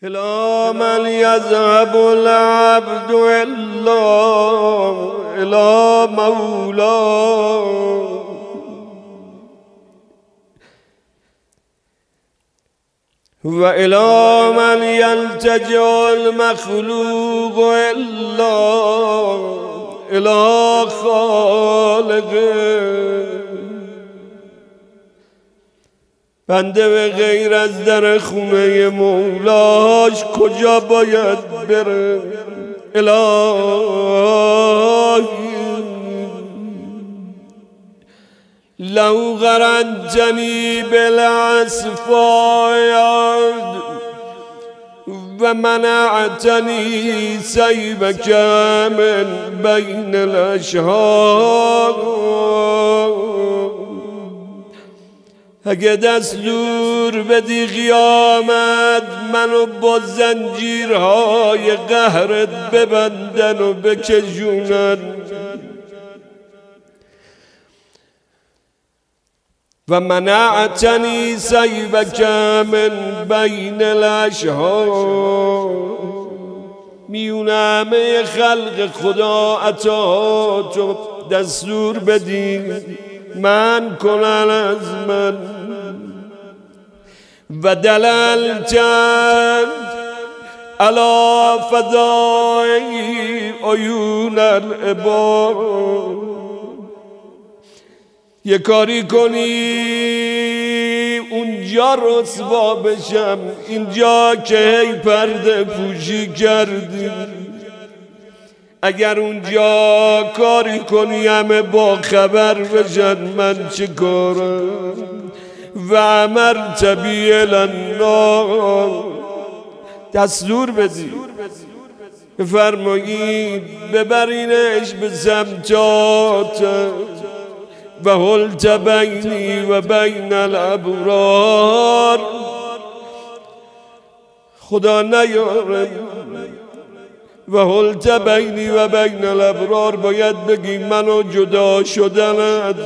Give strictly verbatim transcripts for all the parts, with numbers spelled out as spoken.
إلى من يذهب العبد إلا إلى مولاه وإلى من يلتجئ المخلوق إلا إلى خالقه. بنده به غیر از در خونه مولاش کجا باید بره؟ الهی لو غرنتنی بالاسفاد و منعتنی سیبک من بین الاشهار. اگه دستور بدی قیامت منو با زنجیرهای قهرت ببندن و بکشونن و منعتنی سیبک من بین الاشهار. میون همه خلق خدا عطا تو دستور بدی من کنن از من و دللتن علی فدای عیون العباد. یه کاری کنی اونجا رسوا بشم اینجا که هی پرده پوشی کردی. اگر اونجا کاری کنی همه با خبر بشن من چه کارم. و امرت بی النار دستور بدی بفرمایید ببرینش به سمتات و حلت بینی و بین الابرار. خدا نیاره و حلت بینی و بین الابرار باید بگی منو جدا شدنت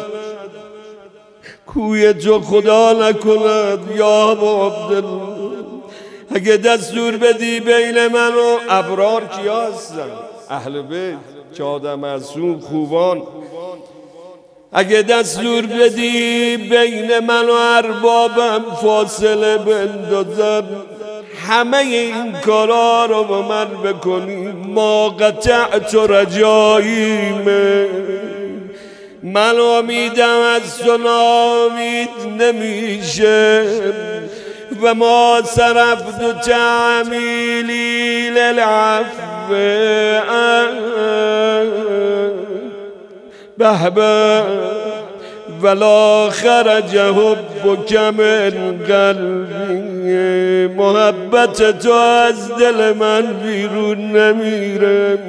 کوی تو خدا نکند یا عبدالله. اگه دستور بدی بین من و ابرار کیا هستن؟ اهل بیت چهارده معصوم خوبان. اگه دستور بدی بین من و اربابم فاصله بندازن همه این کارا رو با من بکنی ما قطعت رجاییمه. من امیدم از تو ناامید نمیشه و ما صرفت تعمیلی للعفو بهبه ولا خرج حبک من قلبی. محبت تو از دل من بیرون نمیره.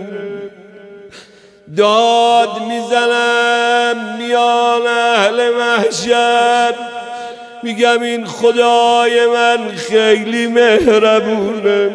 داد میزنم میان اهل محشر میگم این خدای من خیلی مهربونه.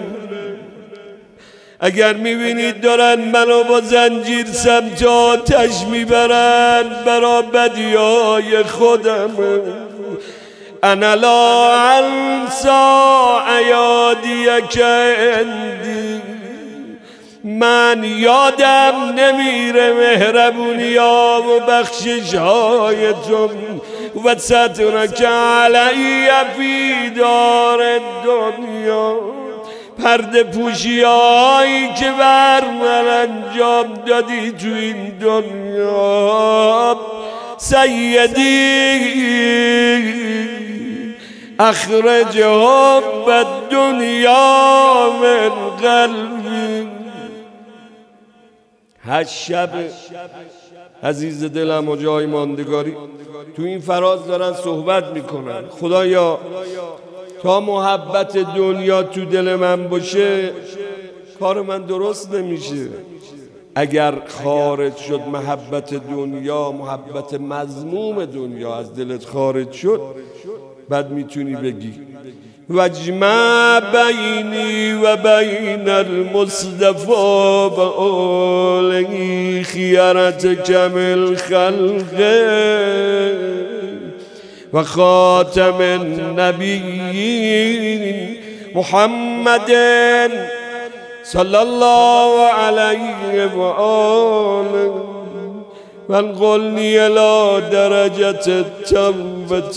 اگر میبینید دارن منو با زنجیر سمت آتش میبرن برا بدیای خودم انا لا انسا عیادیک اندی. من یادم نمیره مهربونی ها و بخشش های تو و سترک علی فی دار دنیا. پرده پوشی هایی که بر من انجام دادی تو این دنیا. سیدی اخرج حب الدنیا من قلبی. هشت شب عزیز دلم و جای ماندگاری تو این فراز دارن صحبت میکنن. خدایا تا محبت دنیا تو دل من باشه کار من درست نمیشه. اگر خارج شد محبت دنیا محبت مذموم دنیا از دلت خارج شد بعد میتونی بگی واجمع بینی و بین المصطفى و آله خیرت کمل خلقه و خاتم النبیین محمد صلى الله عليه وآله وانقلني إلى درجة التوبة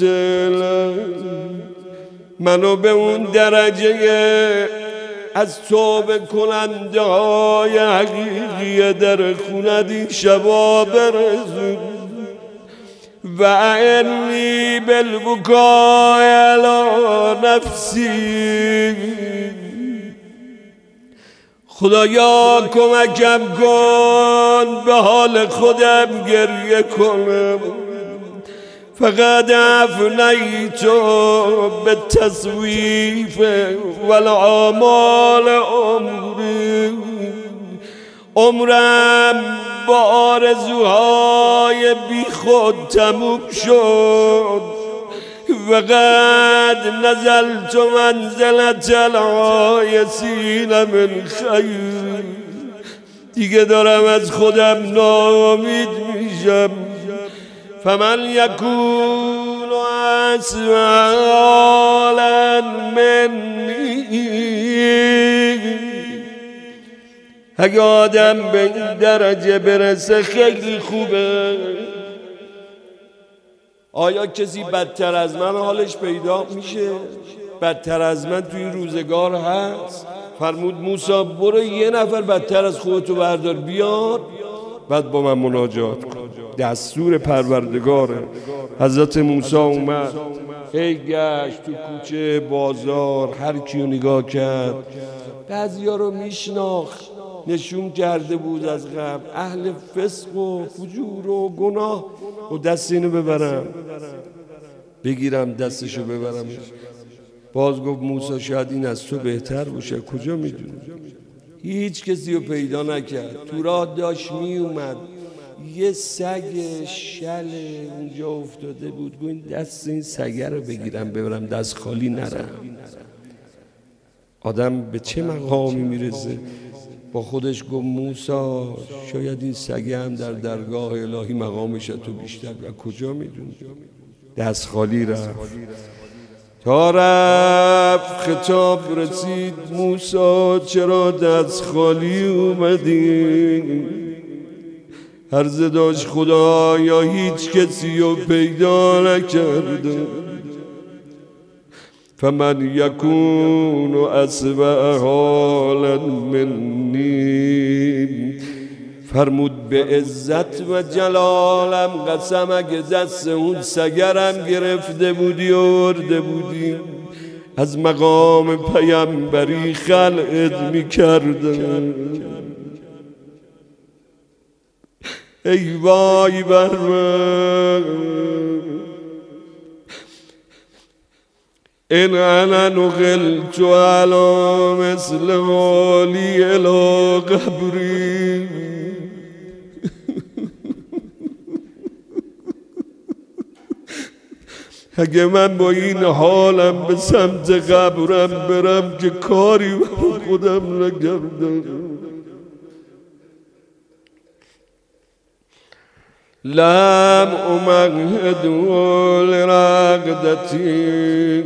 منو به اون درجه از توبه کننده های حقیقی در خونت این شبا برسون و اعنی بالبکای علی نفسی خدایا کمکم کن به حال خودم گریه کنم فقد افنیت به تصویف والعمال عمری عمرم با آرزوهای بی خود تموم شد وقد نزلت منزلت العایسین من خیر دیگه دارم از خودم ناامید میشم فمن یکون اسوأ حالا منی اگه آدم به این درجه برسه خیلی خوبه. آیا کسی بدتر از من حالش پیدا میشه؟ بدتر از من تو این روزگار هست؟ فرمود موسی برو یه نفر بدتر از خودتو بردار بیار بعد با من مناجات کن. دستور پروردگاره. حضرت موسی اومد هی گشت تو کوچه بازار هر کیو نگاه کرد بعضیا رو میشناخت نشون کرده بود از قبل اهل فسق و فجور و گناه و دست اینو ببرم بگیرم دستشو ببرم. باز گفت موسی شاید این از تو بهتر باشه کجا میدونی؟ هیچ کسی رو پیدا نکرد. تو راه داشت می اومد یه سگ شل اونجا افتاده بود گفت این دست این سگه رو بگیرم ببرم دست خالی نرم. آدم به چه مقامی میرسه؟ با خودش گفت موسی شاید این سگه هم در درگاه الهی مقامش تو بیشتر و کجا میدونی؟ دست خالی رفت. تا رفت خطاب رسید موسی چرا دست خالی اومدی؟ عرض داشت خدا یا هیچ کسی رو پیدا نکرده فمن یکون اسوأ حالا منی فرمود به عزت و جلالم قسم اگه دست اون سگرم گرفته بودی و ارده بودی از مقام پیامبری خلعت میکردم. ای وای بر من این انا نقلت علی مثل حالی الی قبری اگه من با این حالم به سمت قبرم برم که کاری با خودم نکردم. لم امهد لرقدتی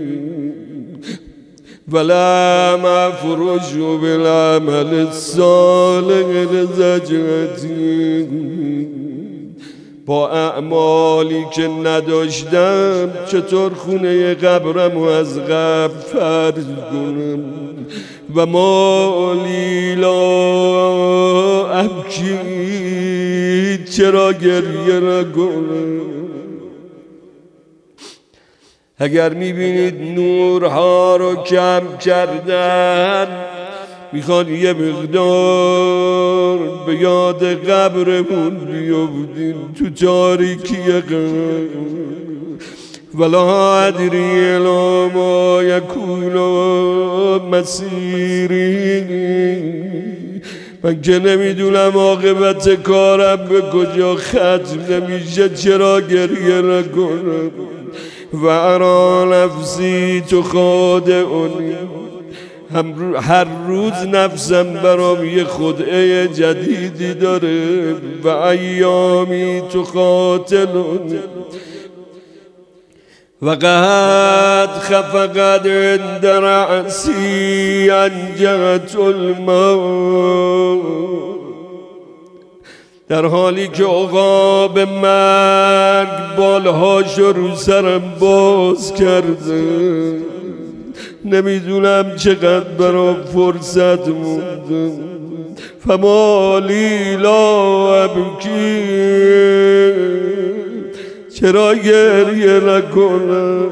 ولم افرش بالعمل الصالح لزجرتی با اعمالی که نداشتم چطور خونه قبرم از قبر فرض کنم و مالی لا ابکی چرا گریه نکنم. اگر میبینید نورها رو کم کردن میخواد یه مقدار به یاد قبرمون بیافتیم تو تاریکی قبر ولا ادری الی ما یکون مسیری من که نمیدونم عاقبت کارم به کجا ختم نمیشه چرا گریه نکنم و ارا نفسی تو خادعونی هر روز نفسم برام یه خدعه جدیدی داره و ایامی تو قاتلون وقد خفقت عند رأسی انجت الموت، در حالی که عقاب مرگ بالهاشو رو سرم باز کرده، نمیدونم چقدر برام فرصت مونده. فمالی لا ابکی، چرا گریه نکنم؟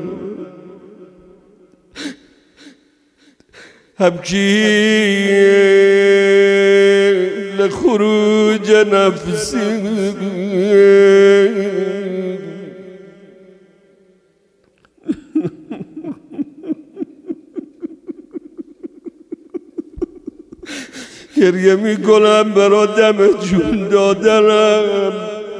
ابکی لخروج نفسی، گریه میکنم برا دم جون دادنم.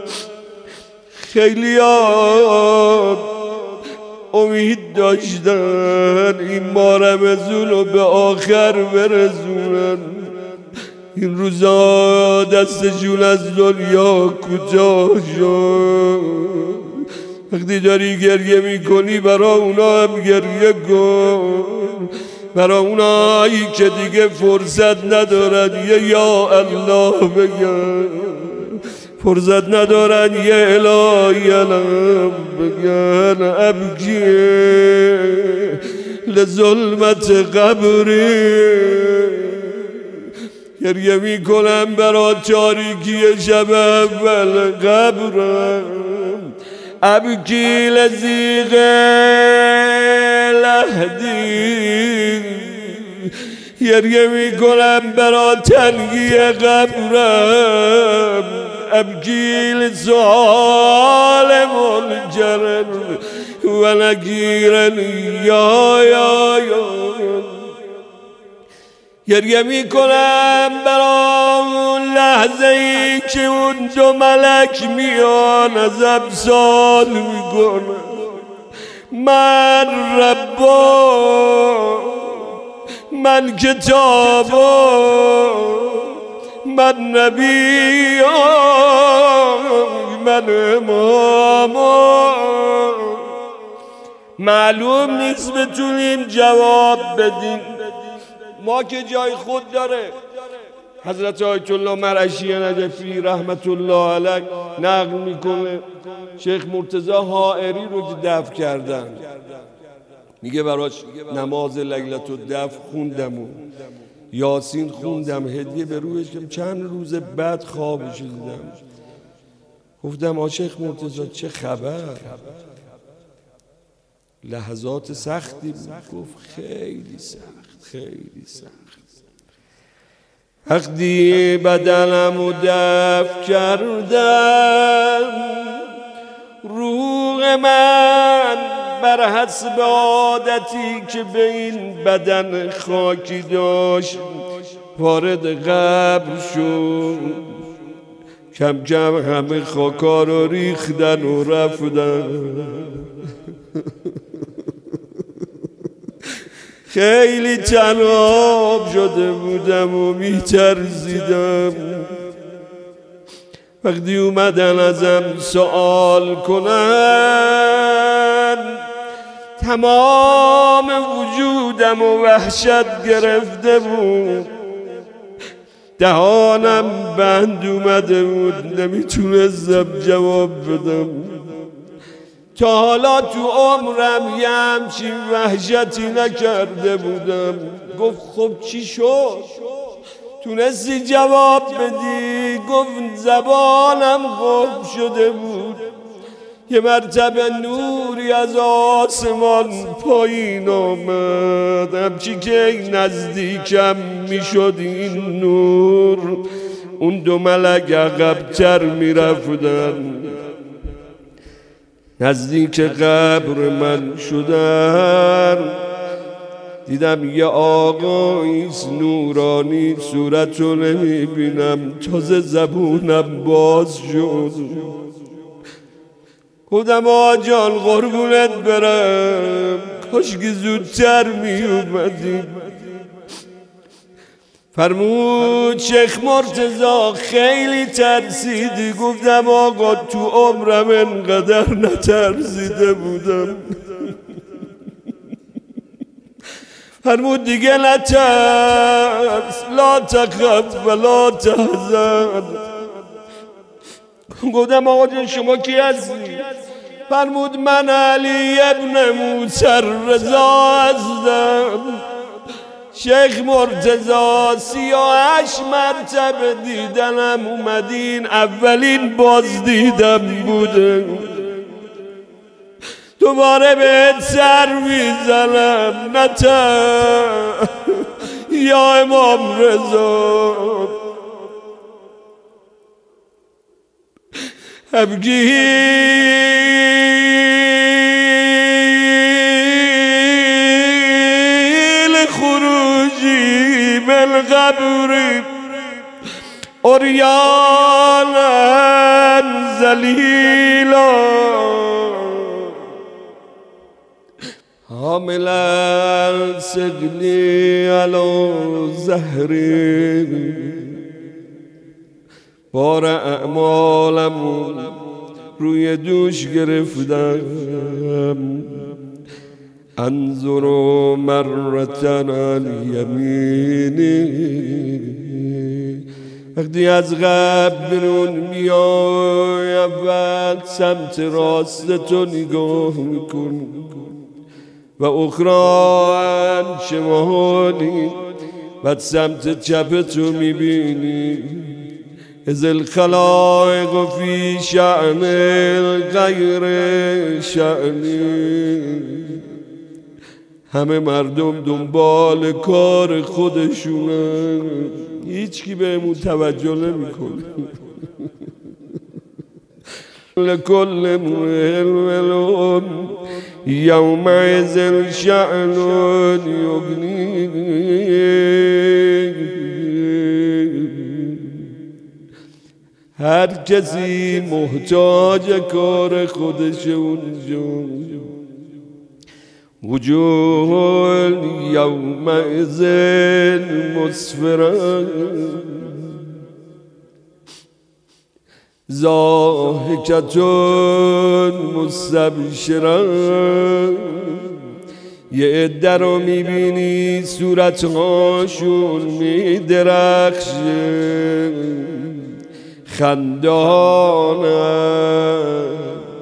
خیلی ها امید داشتن این ماه رمضان رو به آخر برسونن، این روزا دستشون از دنیا کوتاه شد. وقتی داری گریه میکنی برا اونا هم گریه کن، برا اونایی که دیگه فرصت ندارن یه یا الله بگن، فرصت ندارن یه الهی الم بگن. ابکی لظلمت قبری، گریه میکنم برا تاریکی شب اول قبرم. ابکی لزیغ لحدی، گریه میکنم برا تنگی قبرم. ابکی لظالم الجرن و نگیرن یا یا یا، گریه میکنم برا اون لحظه ای که اون دو ملک میان از ابسال میکنن من ربا، من کتابا، من نبی، من اماما. معلوم نیست بتونیم جواب بدیم. ما که جای خود داره. حضرت آیت الله مرعشی نجفی رحمت الله علیه نقل میکنه شیخ مرتضی حائری رو که دفن کردن، میگه براش نماز لیلت الدفن خوندم و یاسین خوندم، هدیه به روحش که چند روز بعد خوابش دیدم. گفتم آ شیخ مرتضی چه خبر؟ لحظات سختی بود. گفت خیلی سخت، خیلی سخت. وقتی بدنمو دفن کردم روح من بر حسب عادتی که به این بدن خاکی داشت وارد قبر شد. کم کم همه خاکا رو ریختن و رفتن. خیلی تنها شده بودم و میترسیدم. وقتی اومدن ازم سوال کنن تمام وجودم و وحشت گرفته بود، دهانم بند اومده بود، نمیتونستم جواب بدم. تا حالا تو عمرم یه همچین وحشتی نکرده بودم. گفت خب چی شد؟ تونستی جواب بدی؟ گفت زبانم قفل شده بود. یه مرتبه نوری از آسمان پایین آمد، همچی که نزدیکم میشد این نور اون دو ملک عقب‌تر میرفتن. نزدیک قبر من شدن دیدم یه آقاییست نورانی، صورتو نمیبینم، تازه زبونم باز شد. گفتم آقا جان قربونت برم، کاش که زودتر می اومدیم. فرمود شیخ مرتضی خیلی ترسیدی؟ گفتم آقا تو عمرم انقدر نترسیده بودم. فرمود دیگه نترس، لا تخف ولا تحزن. گفتم آقا جان شما کی هستی؟ فرمود من علی ابن موسی رضا هستم. شیخ مرتضی سی و هشت مرتبه دیدنم اومدین، اولین باز دیدم بوده. دوباره بهت سر میزنم نترس یا امام رضا. ابگی لخروجی بالقبر عریانا ذلیلا حاملا سقلی علی زهری. بار اعمالم روی دوش گرفتم. انظر مرتن الیمینی. وقتی از قبل بیرون میای اول سمت راست تو نگاه میکن و اخرى شمالی، بعد سمت چپ تو میبینی. از الخلائق فی شأن غیر شأنی. همه مردم دنبال کار خودشونه، هیچ کی بهمون توجه نمیکنه. لكل مهم یومئذ شأن یغنیه. هر کسی محتاج کار خودش اونجا. وجوه یومئذ مسفرة ضاحکة مستبشرة. یه عده رو میبینی صورتهاشون میدرخشه، خندانم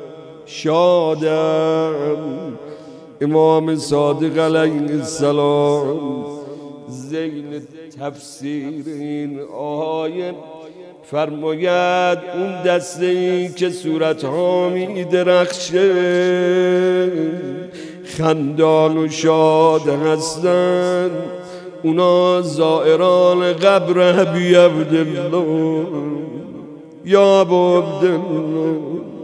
شادم. امام صادق علیه السلام زین تفسیر این آیه فرماید اون دسته ای که صورتها می درخشه خندان و شاد هستن، اونا زائران قبر ابی عبدالله یا ابو عبدالله.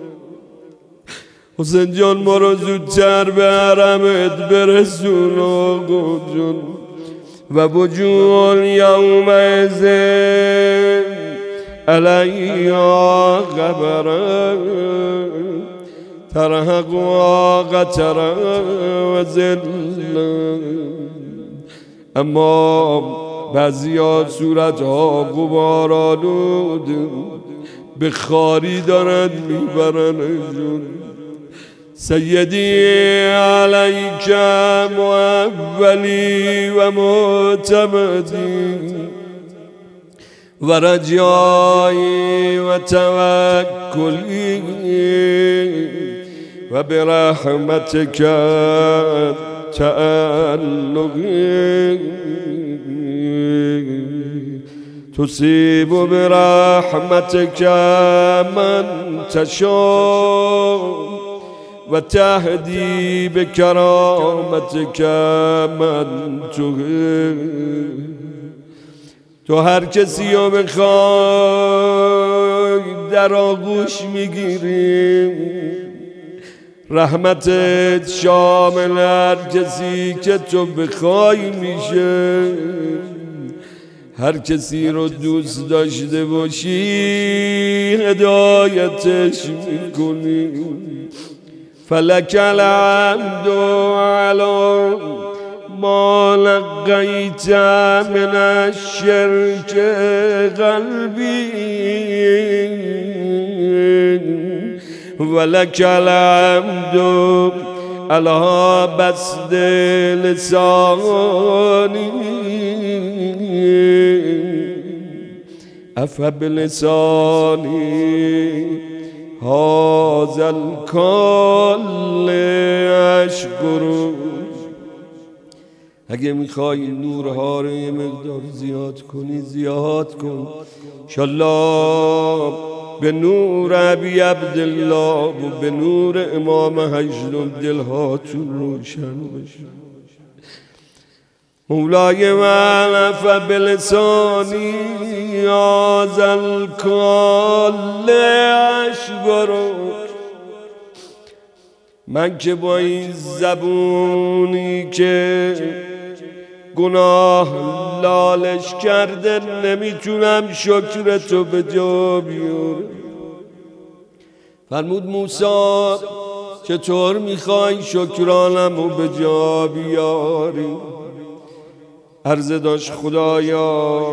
حسین جان ما رو زودتر به حرمت برسون آقا جان. و وجوه یومئذ علیها غبرة ترهقها قترة و ذلة. اما بعضی‌ها صورتها غبارآلود به خاری دارن میبرنشون. سیدی علیک مولی و معتمدی و رجایی و توکلی و برحمتک تعلقی تصیب برحمتک من تشاء و تهدی بکرامتک من تحب. تو هر کسی رو بخوای در آغوش میگیری، رحمتت شامل هر کسی که تو بخوای میشه. هر کسی رو دوست داشته باشی هدایتش میکنی. فلک الحمد علی ما لقيت من الشرك قلبي ولك الحمد على بسط لساني أفبلساني هذا الكل أشكر. اگه میخوای نورها رو یه مقدار زیاد کنی زیاد کن، انشالله به نور ابی عبدالله و به نور امام هجدم دلهاتون روشن بشه. مولای من فبلسانی هذا الکل اشکرک. من که با این زبونی که گناه لالش کرده نمیتونم شکر تو به جا بیارم. فرمود موسی چطور میخوای شکرانم رو به جا بیاری؟ عرض داشت خدایا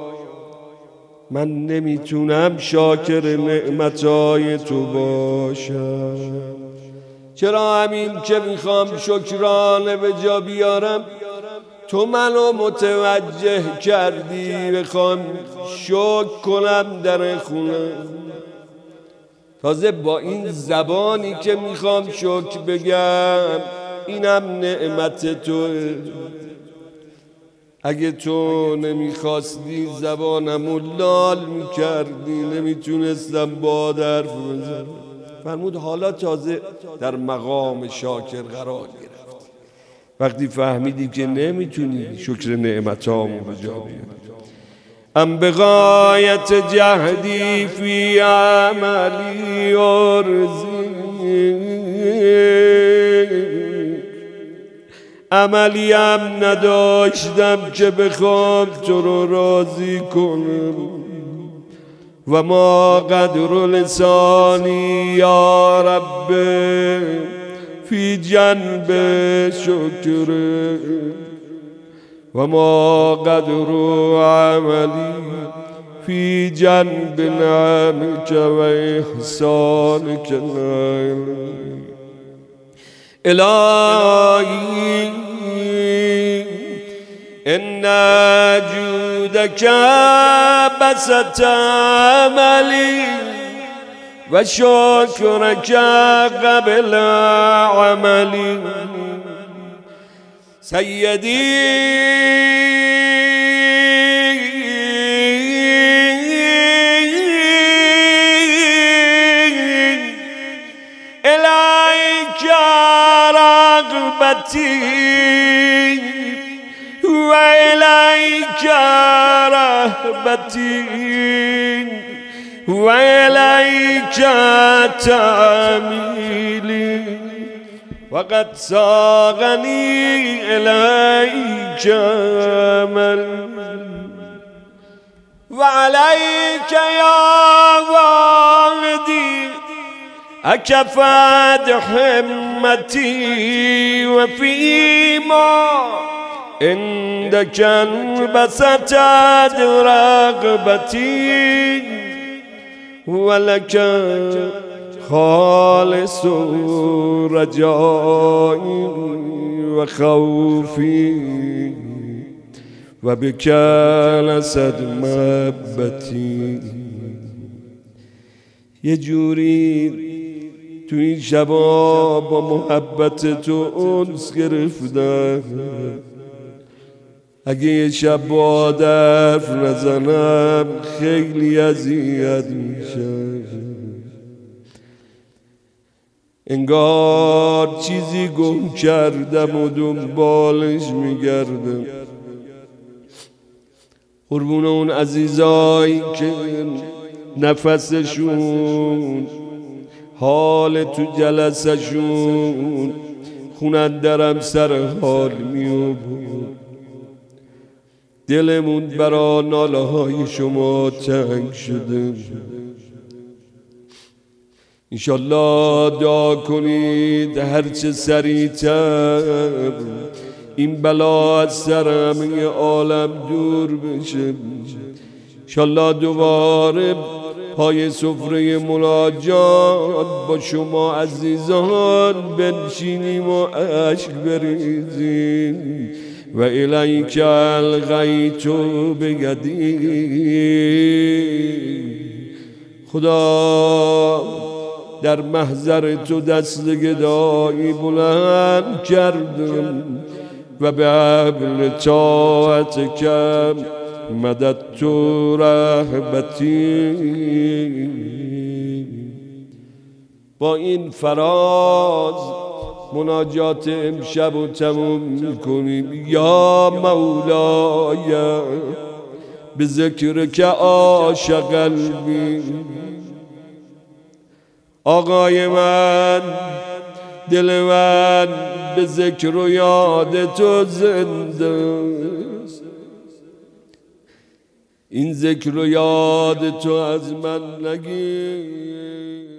من نمیتونم شاکر نعمتای تو باشم. چرا همین که میخوام شکرانه به جا بیارم تو منو متوجه کردی بخوام شکر کنم در خونه. تازه با این زبانی که میخوام شکر بگم اینم نعمت توه. اگه تو نمیخواستی زبانمو لال میکردی نمیتونستم با حرف بزنم. فرمود حالا تازه در مقام شاکر قرار گرفت. وقتی فهمیدی که نمیتونی شکر نعمتامو به جا بیاری. ام بغایت جهدی فی عملی ارزی، عملی هم نداشتم که بخوام تو رو راضی کنم. و ما قدر لسانی یا رب فی جنب شکر و ما قدر عملی فی جنب نعمک و احسانک الهی. ان جودك بسط عملي و شکرك قبل عملي. سيدي إليك رغبتي وإليك رهبتي وإليك تعميلي وقد ساقني إليك أمل وعليك يا والدي أكفت همتي وفيما عندك انبسطت رغبتي ولك خالص رجائي وخوفي وبك لسد محبتي. یه جوری تو این شبا با محبت تو انس گرفتم. اگه یه شب با درف نزنم خیلی اذیت میشه. انگار چیزی گم کردم و دنبالش میگردم. قربون اون عزیزایی که نفسشون حال تو جلسشون خونن درم سر حال میابود. دلمون برا ناله های شما تنگ شده. انشالله دعا کنید هرچه سریعتر این بلا از سر همه عالم دور بشه. انشالله دوباره پای سفره مناجات با شما عزیزان بنشینیم و اشک بریزیم. و الیک الغیت بیدی، خدا در محضر تو دست گدایی بلند کردم و به حبل طاعت کم مدد تو رهبتی. با این فراز مناجات امشب رو تموم میکنیم. یا مولای به ذکر که عاش قلبی، آقای من دل من به ذکر و یاد تو زنده، این ذکر و یاد تو از من نگیر.